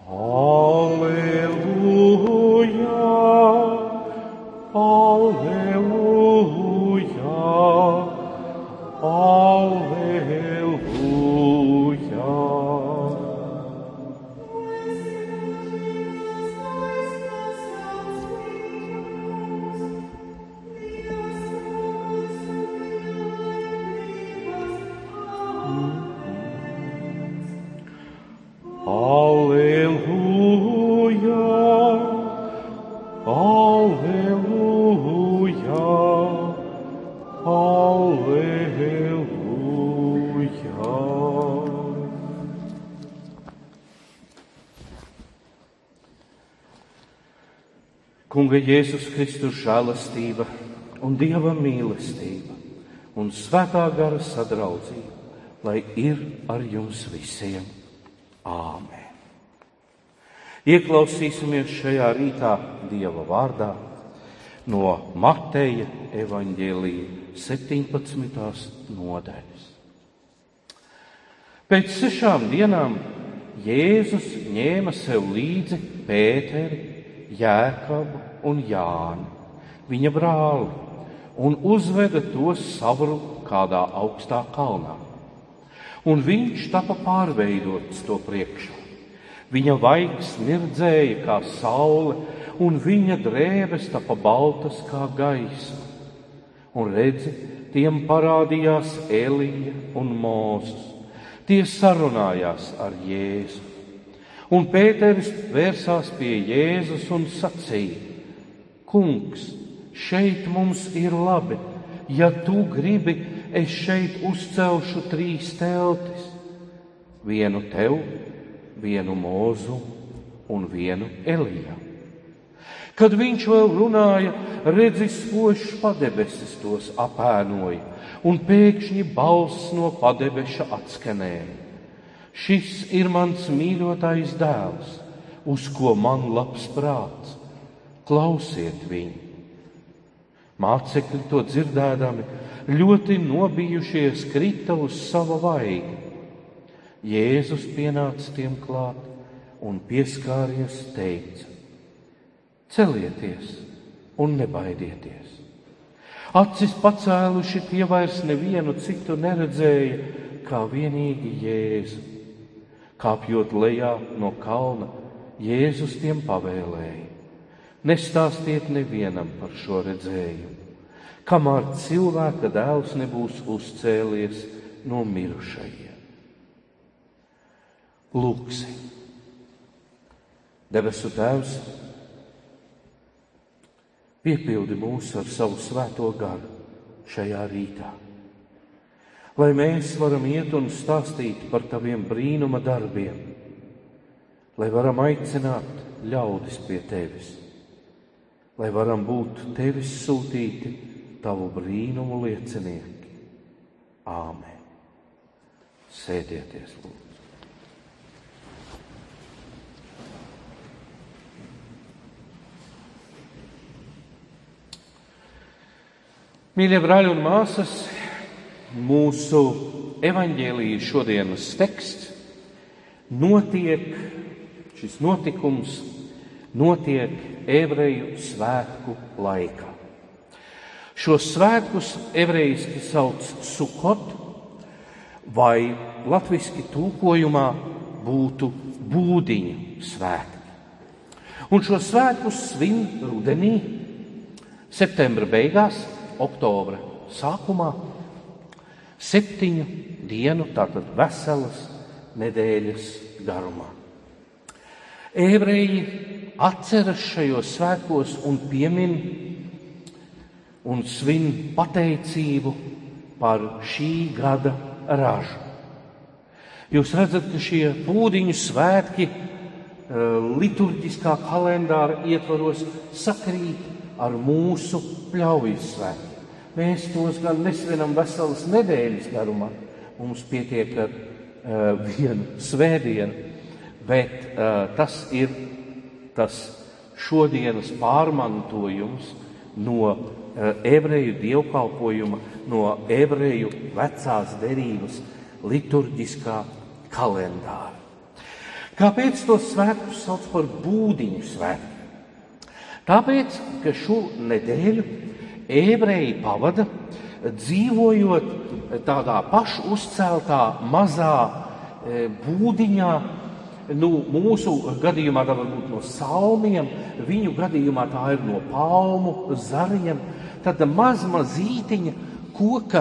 Alleluja, alleluja, alleluja. Alleluja, alleluja, alleluja. Kunga Jēzus Kristus žēlastība un Dieva mīlestība un svētā gara sadraudzība, lai ir ar jums visiem. Āmen. Ieklausīsimies šajā rītā Dieva vārdā no Mateja evaņģēlija 17. nodaļas. Pēc 6 dienām Jēzus ņēma sev līdzi Pēteri, Jēkabu un Jāni, viņa brāli, un uzveda tos savru kādā augstā kalnā. Un viņš tapa pārveidots to priekšā. Viņa vaigs mirdzēja kā saule, un viņa drēbes tapa baltas kā gaisma. Un redzi, tiem parādījās Elija un Mūzes. Tie sarunājās ar Jēzu. Un Pēteris vērsās pie Jēzus un sacīja: Kungs, šeit mums ir labi, ja tu gribi, es šeit uzcelšu 3 teltis, vienu tev, vienu Mūzu un vienu Elijam. Kad viņš vēl runāja, redzi, spožs padebesis tos apēnoja, un pēkšņi balss no padebeša atskanēja: Šis ir mans mīļotais dēls, uz ko man labs prāts, klausiet viņu. Mācekļi to dzirdēdami ļoti nobijušies, krita uz sava vaiga. Jēzus pienāca tiem klāt un pieskāries teica: Celieties un nebaidieties. Acis pacēluši, tie vairs nevienu citu neredzēja, kā vienīgi Jēzu. Kāpjot lejā no kalna, Jēzus tiem pavēlēja: Nestāstiet nevienam par šo redzējumu, kamēr cilvēka dēls nebūs uzcēlies no mirušajiem. Lūksim. Debesu Tēvs, piepildi mūs ar savu svēto garu šajā rītā, lai mēs varam iet un stāstīt par taviem brīnuma darbiem, lai varam aicināt ļaudis pie tevis, lai varam būt tevis sūtīti tavu brīnumu liecinieki. Āmen. Sēdieties, lūdzu. Mīļie brāļi un māsas, mūsu evaņģēlija šodienas teksts šis notikums notiek ebreju svētku laikā. Šos svētkus ebrejiski sauc Sukot, vai latviski tulkojumā būtu būdiņu svētki. Un šos svētkus svin rudenī, septembra beigās, oktobra sākumā, 7 dienu, tātad veselas nedēļas garumā. Ebreji atceras šajos svētkos un piemin un svin pateicību par šī gada ražu. Jūs redzat, ka šie pūdiņu svētki liturģiskā kalendāra ietvaros sakrīt ar mūsu pļaujas svētkiem. Mēs tos gan nesvinam veselas nedēļas garumā, mums pietiek ar vienu svētdienu, bet tas ir tas šodienas pārmantojums no ebreju dievkalpojuma, no ebreju vecās derības liturģiskā kalendāra. Kāpēc tos svētkus sauc par būdiņu svētkiem? Tāpēc, ka šo nedēļu ebreji pavada dzīvojot tādā pašu uzceltā mazā būdiņā, mūsu gadījumā tā var būt no salmiem, viņu gadījumā tā ir no palmu zariem, tāda mazītiņa koka,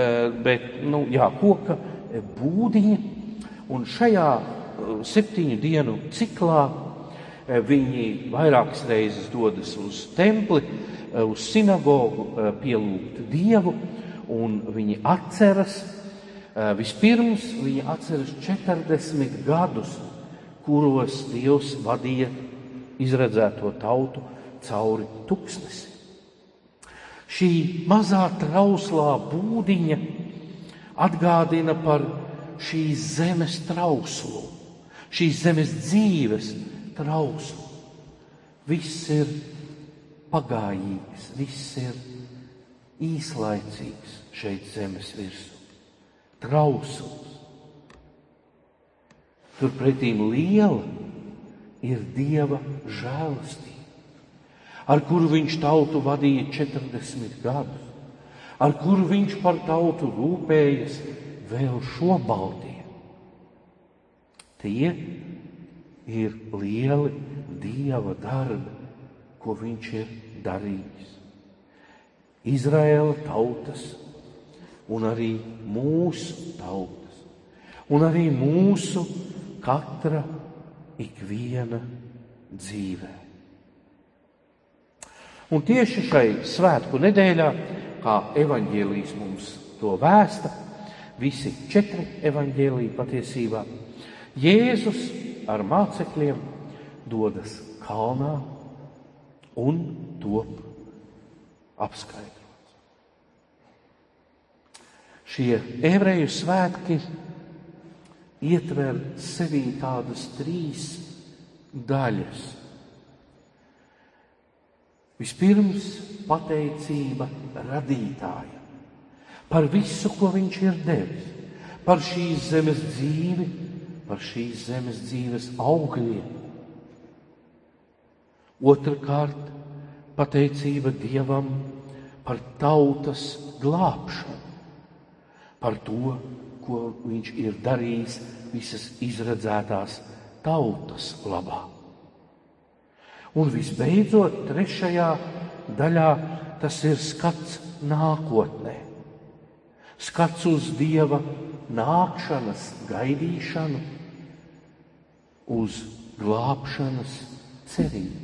koka būdiņa, un šajā 7 dienu ciklā viņi vairākas reizes dodas uz templi, uz sinagogu pielūgt Dievu, un viņi atceras, vispirms viņi atceras 40 gadus, kuros Dievs vadīja izredzēto tautu cauri tuksnesi. Šī mazā trauslā būdiņa atgādina par šīs zemes trauslu, šīs zemes dzīves trauslu. Viss ir pagājīgs, viss ir īslaicīgs šeit zemes virsū. Trausls. Turpretīm liela ir Dieva žēlastība, ar kuru viņš tautu vadīja 40 gadus, ar kuru viņš par tautu rūpējas vēl šobaldienu. Tie ir lieli Dieva darbi, ko viņš ir darījis. Izraēla tautas un arī mūsu tautas, un arī mūsu katra ikviena dzīvē. Un tieši šai svētku nedēļā, kā evaņģēlijs mums to vēsta, visi 4 evaņģēliji patiesībā, Jēzus ar mācekļiem dodas kalnā un top apskaidrots. Šie ebreju svētki ietver sevī tādas 3 daļas. Vispirms pateicība radītājam par visu, ko viņš ir devis, par šīs zemes dzīvi, par šīs zemes dzīves augļiem. Otrkārt, pateicība Dievam par tautas glābšanu, par to, ko viņš ir darījis visas izredzētās tautas labā. Un visbeidzot, 3. daļā tas ir skats nākotnē. Skats uz Dieva nākšanas gaidīšanu, uz glābšanas cerību.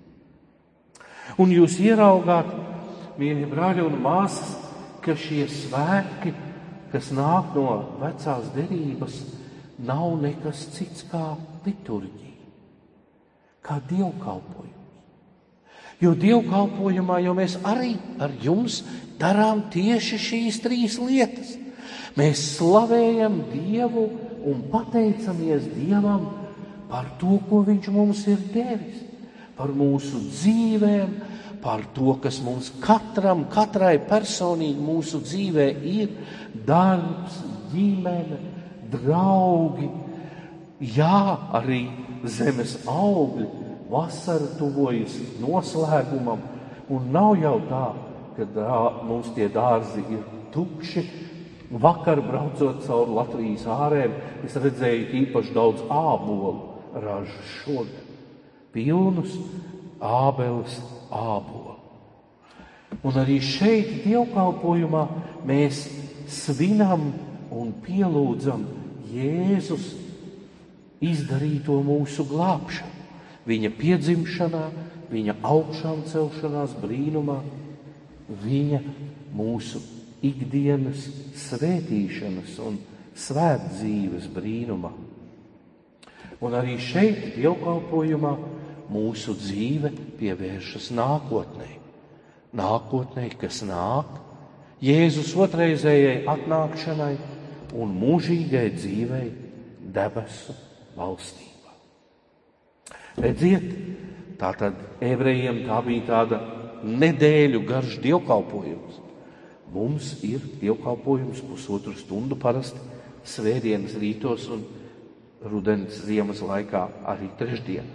Un jūs ieraugāt, mīļie brāļi un māsas, ka šie svētki, kas nāk no vecās derības, nav nekas cits kā liturģija, kā dievkalpojums. Jo dievkalpojumā jau mēs arī ar jums darām tieši šīs 3 lietas. Mēs slavējam Dievu un pateicamies Dievam par to, ko viņš mums ir devis, par mūsu dzīvēm, par to, kas mums katrai personīgi mūsu dzīvē ir, darbs, ģimene, draugi, jā, arī zemes augļi. Vasara tuvojas noslēgumam, un nav jau tā, ka mums tie dārzi ir tukši. Vakar braucot cauri Latvijas ārēm, es redzēju īpaši daudz ābolu ražas šogad. Pilnus ābeles ābolu. Un arī šeit dievkalpojumā mēs svinam un pielūdzam Jēzus izdarīto mūsu glābšanu. Viņa piedzimšanā, viņa augšām celšanās brīnumā, viņa mūsu ikdienas svētīšanas un svētdzīves brīnumā. Un arī šeit dievkalpojumā mūsu dzīve pievēršas nākotnē. Nākotnē, kas nāk, Jēzus otrreizējai atnākšanai un mūžīgai dzīvei debesu valstībā. Redziet, tātad ebrejiem tā bija tāda nedēļu garš dievkalpojums. Mums ir dievkalpojums 1,5 stundu parasti svētdienas rītos un rudens ziemas laikā arī trešdienās.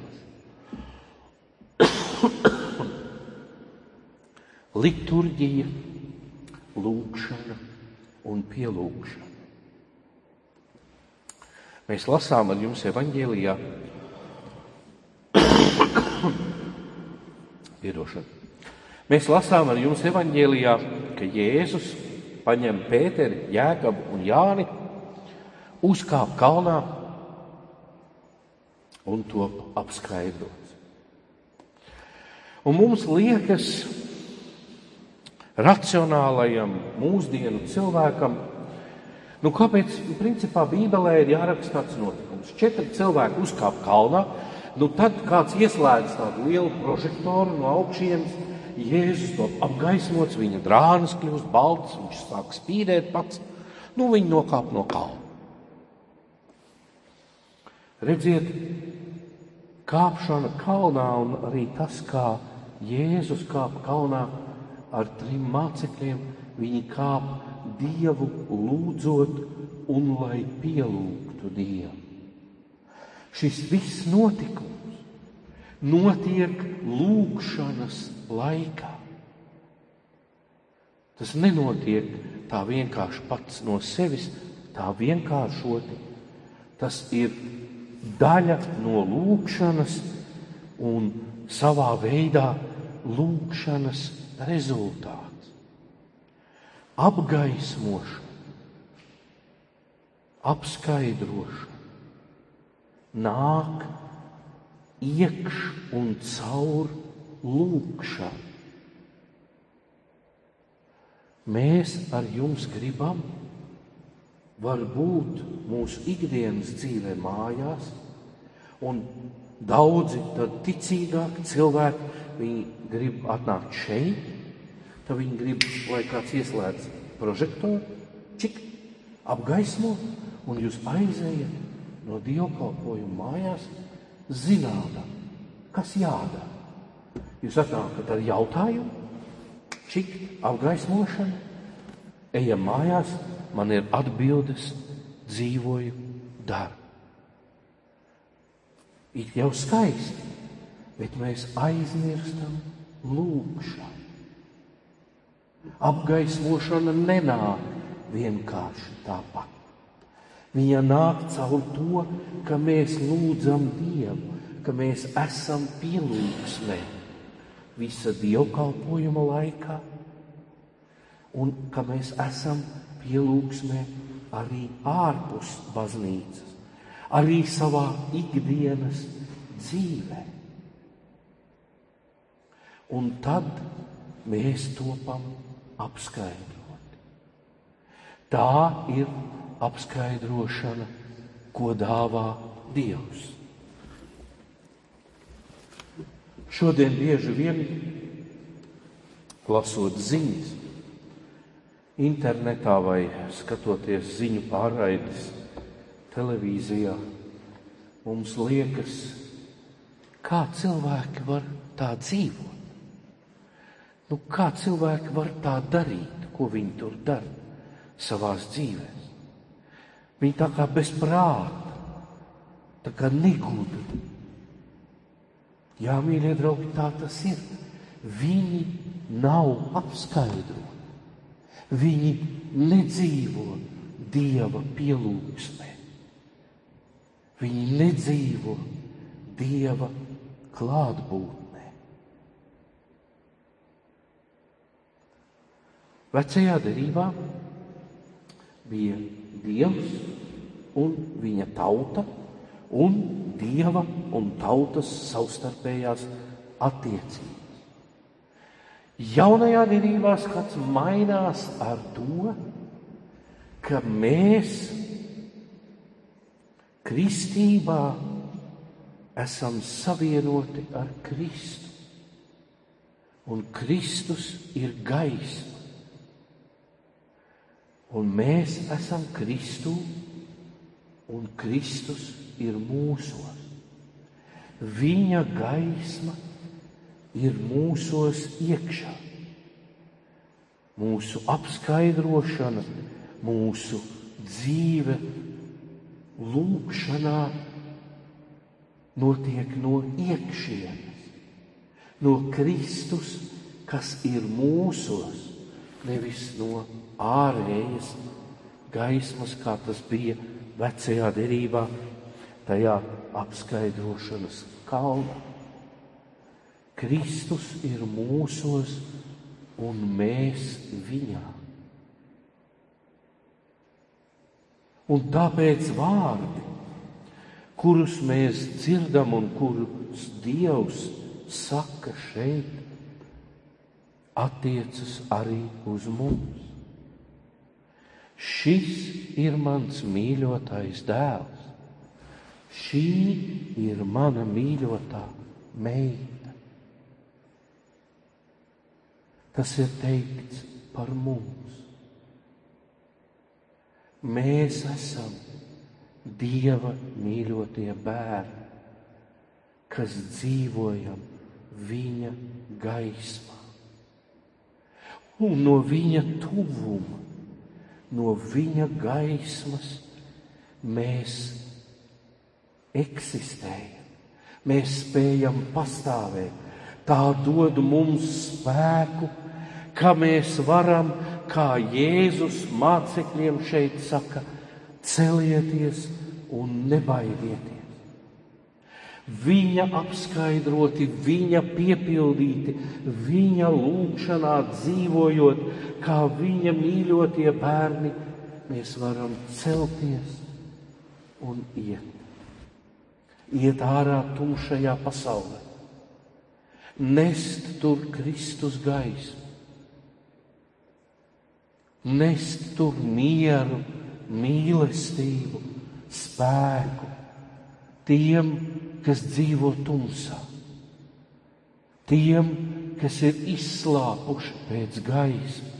Liturģija, lūgšana un pielūgšana. Mēs lasām ar jums evaņģēlijā Mēs lasām ar jums evaņģēlijā, ka Jēzus paņem Pēteri, Jēkabu un Jāni, uzkāp kalnā un to apskaidrots. Un mums liekas, racionālajam mūsdienu cilvēkam, kāpēc, principā, Bībelē ir jāraksta tāds notikums. 4 cilvēki uzkāp kalnā, tad kāds ieslēdz tādu lielu prožektoru no augšienes, Jēzus to apgaismots, viņa drānas kļūst baltas, viņš sāk spīdēt pats, viņi nokāp no kalna. Redziet, kāpšana kalnā un arī tas, kā Jēzus kāp kalnā ar 3 mācekļiem, viņi kāp Dievu lūdzot un lai pielūgtu Dievu. Šis viss notikums notiek lūgšanas laikā. Tas nenotiek tā vienkārši pats no sevis, tā vienkāršoti. Tas ir daļa no lūgšanas un savā veidā lūgšanas rezultāts. Apgaismošana, apskaidrošana nāk iekš un caur lūgšanu. Mēs ar jums gribam, varbūt mūsu ikdienas dzīvē mājās, un daudzi tad ticīgāki cilvēki, viņi grib atnākt šeit, tad viņi grib, lai kāds ieslēdz prožektoru, apgaismo, un jūs aizējat no dievkalpojuma mājās zinādam, kas jādara. Jūs atnākat ar jautājumu, apgaismošana, ejam mājās, man ir atbildes, dzīvoju, daru. Ir jau skaisti, bet mēs aizmirstam lūgšanu. Apgaismošana nenāk vienkārši tāpat. Viņa nāk caur to, ka mēs lūdzam Dievu, ka mēs esam pielūgsmē visa dievkalpojuma laikā un ka mēs esam pielūgsmē arī ārpus baznīcas, arī savā ikdienas dzīvē. Un tad mēs topam apskaidroti. Tā ir apskaidrošana, ko dāvā Dievs. Šodien bieži vien, lasot ziņas, internetā vai skatoties ziņu pārraides televīzijā, mums liekas, kā cilvēki var tā dzīvot. Kā cilvēki var tā darīt, ko viņi tur dara savās dzīvēs. Viņi tā kā bez prāta, tā kā negudri. Jā, mīļie draugi, tā tas ir. Viņi nav apskaidroti. Viņi nedzīvo Dieva pielūgsmē. Viņi nedzīvo Dieva klātbūtnē. Vecajā derībā bija Dievs un viņa tauta un Dieva un tautas savstarpējās attiecības. Jaunajā derībā skats mainās ar to, ka mēs kristībā esam savienoti ar Kristu. Un Kristus ir gaisma. Un mēs esam Kristū, un Kristus ir mūsos. Viņa gaisma ir mūsos iekšā. Mūsu apskaidrošana, mūsu dzīve lūgšanā notiek no iekšienes, no Kristus, kas ir mūsos, nevis no ārējas gaismas, kā tas bija vecajā derībā, tajā apskaidrošanas kalnā. Kristus ir mūsos un mēs viņā. Un tāpēc vārdi, kurus mēs dzirdam un kurus Dievs saka šeit, attiecas arī uz mums. Šis ir mans mīļotais dēls. Šī ir mana mīļotā meita. Tas ir teikts par mums. Mēs esam Dieva mīļotie bērni, kas dzīvojam viņa gaismā. Un no viņa tuvuma, no viņa gaismas mēs eksistējam. Mēs spējam pastāvēt. Tā dod mums spēku, ka mēs varam, kā Jēzus mācekļiem šeit saka, celieties un nebaidieties. Viņa apskaidroti, viņa piepildīti, viņa lūgšanā dzīvojot, kā viņa mīļotie bērni, mēs varam celties un iet. Iet ārā tumšajā pasaulē. Nest tur Kristus gaismu. Nest tur mieru, mīlestību, spēku tiem, kas dzīvo tumsā, tiem, kas ir izslāpuši pēc gaismas.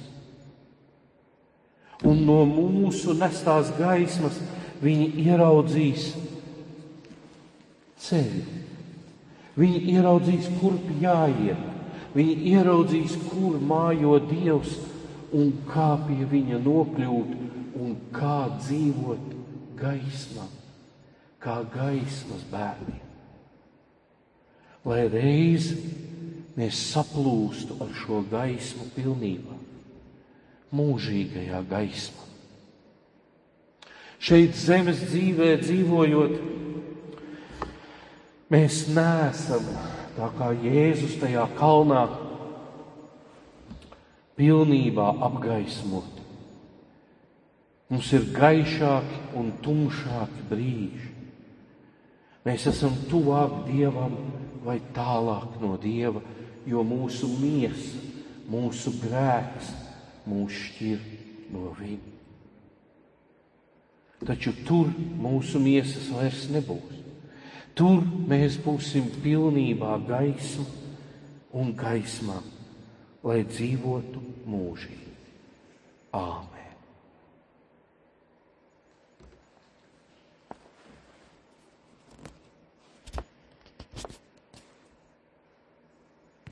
Un no mūsu nestās gaismas viņi ieraudzīs ceļu. Viņi ieraudzīs, kurp jāiet. Viņi ieraudzīs, kur mājo Dievs un kā pie viņa nokļūt un kā dzīvot gaismā, kā gaismas bērniem. Lai reiz mēs saplūstu ar šo gaismu pilnībā, mūžīgajā gaismā. Šeit zemes dzīvē dzīvojot, mēs neesam tā kā Jēzus tajā kalnā pilnībā apgaismoti. Mums ir gaišāki un tumšāki brīži. Mēs esam tuvāk Dievam vai tālāk no Dieva, jo mūsu miesa, mūsu grēks mūs šķir no viņa. Taču tur mūsu miesas vairs nebūs. Tur mēs būsim pilnībā gaisma un gaismā, lai dzīvotu mūžīgi. Āmen.